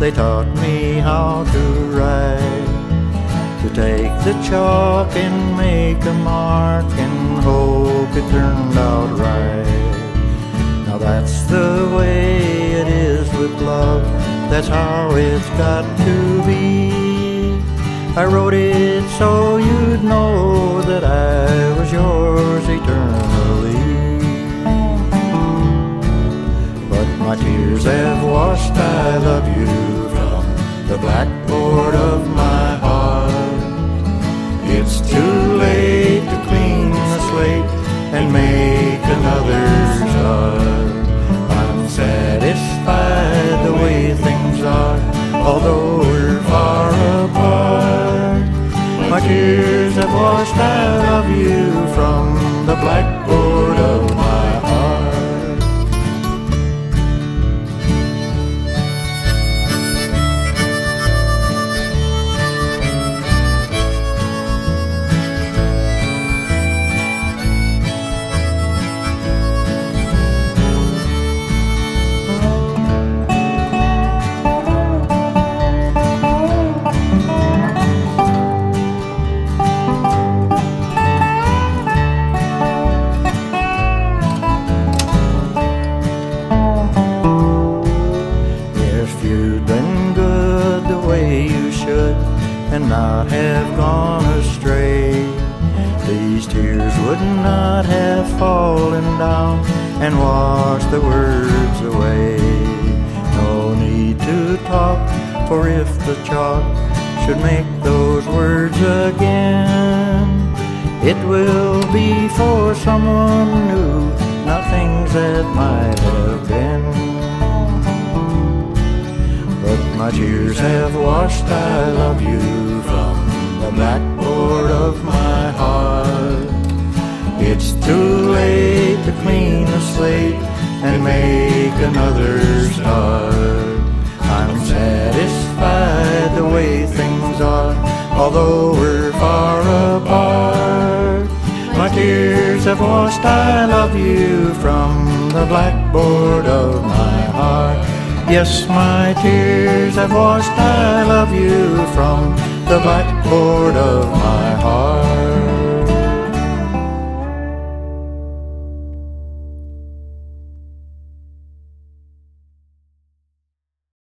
they taught me how to write, to take the chalk and make a mark and hope it turned out right. Now that's the way it is with love, that's how it's got to be. I wrote it so you'd know that I was yours eternally. But my tears have washed I love you from the blackboard of my heart. It's too late to clean the slate and make another start. I'm satisfied the way things are, although we're far apart. My tears have washed I love you from the blackboard of my heart. And not have gone astray, these tears would not have fallen down and washed the words away. No need to talk, for if the chalk should make those words again, it will be for someone new, not things that might have been. But my tears have washed I love you from the blackboard of my heart. It's too late to clean the slate and make another start. I'm satisfied the way things are, although we're far apart. My tears have washed I love you from the blackboard of my heart. Yes, my tears have washed I love you from the blackboard of my heart.